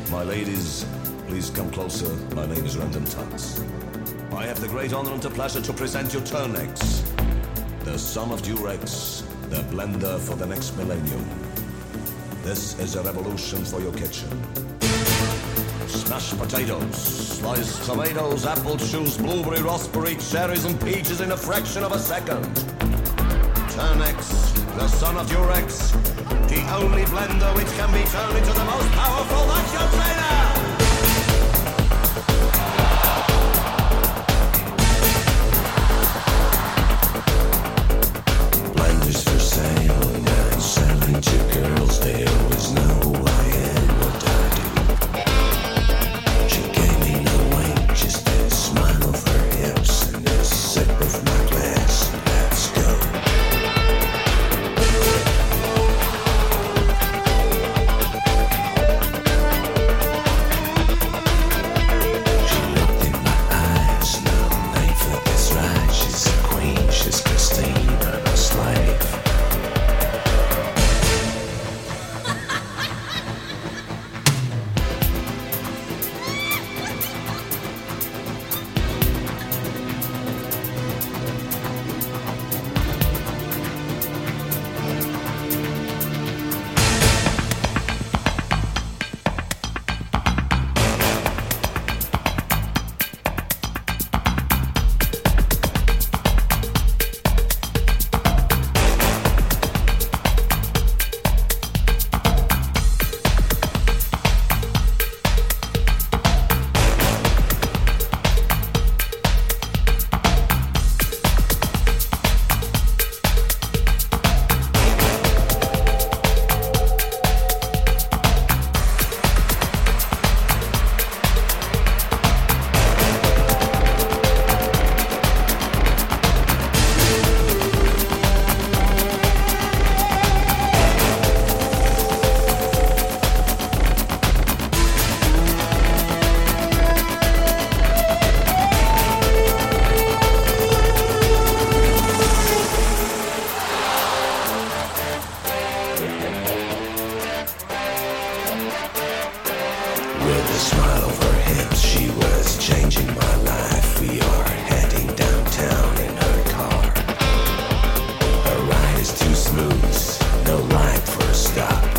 My ladies, please come closer. My name is Random Tux. I have the great honor and the pleasure to present you Turnex, the son of Durex, the blender for the next millennium. This is a revolution for your kitchen. Smashed potatoes, sliced tomatoes, apple juice, blueberry, raspberry, cherries and peaches in a fraction of a second. Turnex, the son of Durex, the only blender which can be turned into the most powerful vacuum cleaner! Blenders for sale, now selling to girls, they always know who I am, what I do. She gave me no wink, just a smile of her hips and a sip of my glass. Let's go. With a smile of her hips, she was changing my life. We are heading downtown in her car. Her ride is too smooth, no light for a stop.